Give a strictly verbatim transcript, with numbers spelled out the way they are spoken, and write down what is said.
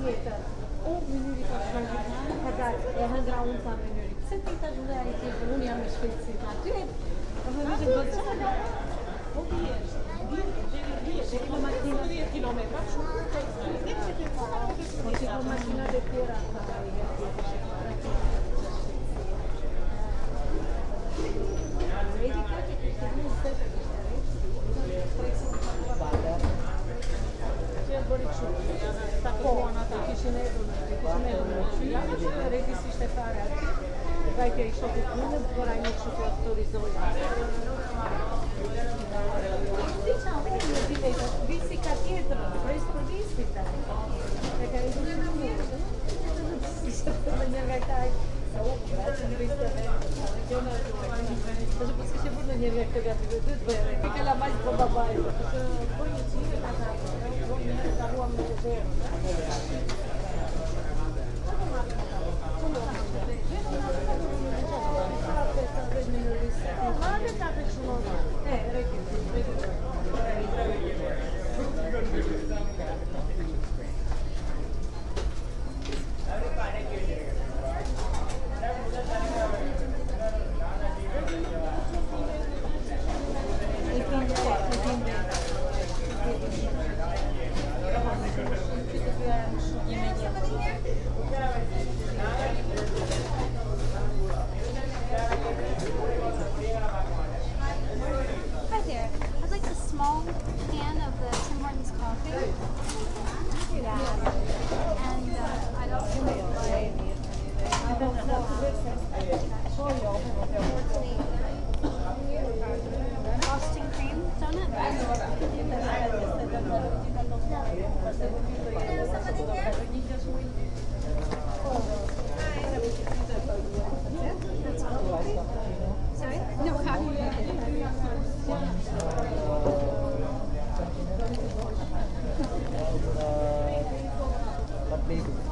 dieta ou minoritas vegetariane, kadar e hëndra unë sa minori. Pse ti tash më ai ti unë jam me shpejtësi aty. Do të thotë goxha. Po biesh. Deri biesh, e ke makinë dieci kilometra, shumë tek po ti po makina de tjera. Vedi che ti stiamo stessa ce bëri kështu. Ta kuana ta kishin erdhur, kishin erdhur. Ja, që regjistrisht e fare aty. Vajtja i shokut punës, por ai nuk shumë autorizoi. Visi ka tjetër, pres për visi tani. E ka ikur shumë mirë. Me një nga këta sa u braçë në risteve. Kjo në është po s'ke bërë në një nga këto gati të të bëre. Ke ka la majtë po babaj. Po një qire ka ta. Po një ka ruam në të verë. Hi there. I'd like a small can of the Tim Hortons coffee. Yeah. And uh, I'd also like frosting cream donut. Sorry? No coffee. But maybe.